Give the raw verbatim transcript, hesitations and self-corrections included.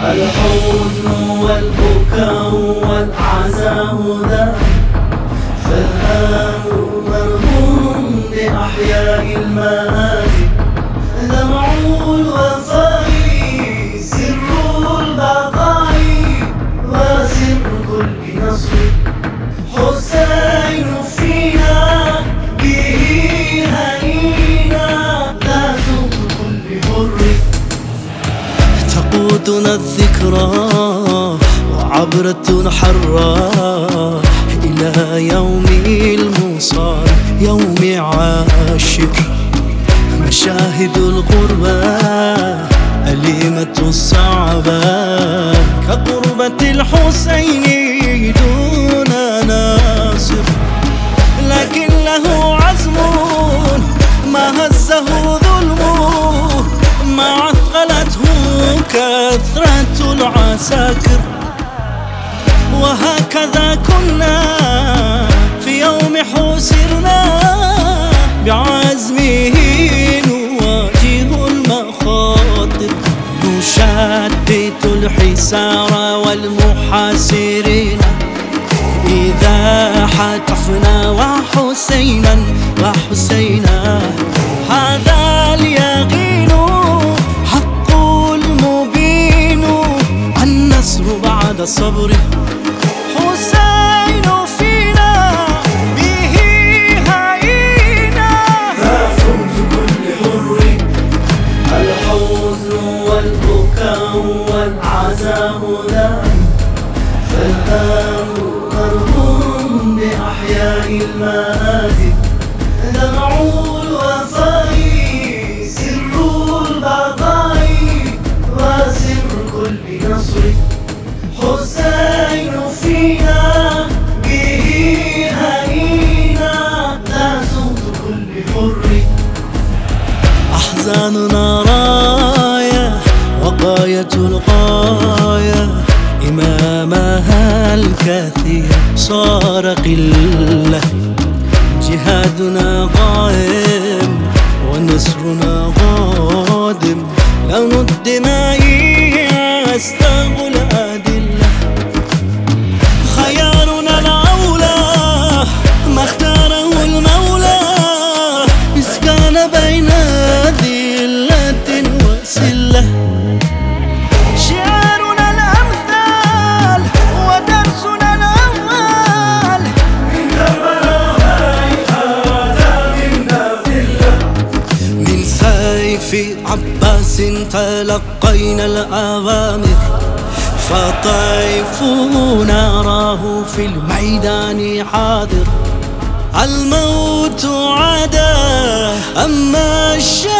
الحزن والبكاء والعزاء ذاك، فالأمر مرهون بأحياء المآتي. دمع الوفاء سر البقاء وسر كل نصر. حسين فينا به هنينا لا صوت كل حر. تقودنا الذكرى وعبرة حرة إلى يوم الموصال يوم عاشر. مشاهد الغربة أليمة الصعبة كقربة الحسين دون ناصر. لكن له عزم ما هزه ظلم، ما عثقلته كثرة العساكر. وهكذا كنا في يوم حوسرنا بعزمه نواجه المخاطر. نشتت الحسار والمحاصرين إذا حتفنا وحسينا وحسينا. هذا اليقين حق المبين، النصر بعد الصبر. حسين فينا به هينا لا صوت كل حر. الحزن والبكاء والعزاء ذاك، فالأمر مرهون بأحياء المآتي. دمع الوفاء سر البقاء وسر كل نصر. حسين فينا به هنينا لا صوت كل حر. أحزاننا راية وغاية الغاية، إمامها الكثير صار قلة. جهادنا قائم ونصرنا قادم، لون الدماء يستغل الأدلة. خيارنا الأولى ما اختاره المولى، إذ كان بين ذلة وسلة. شعارنا الأمثال ودرسنا الأول، من كربلاء هذا منا ذلة. من سيف عباس تلقينا الأوامر، فطيف نراه في الميدان حاضر. الموت عدا أما الشر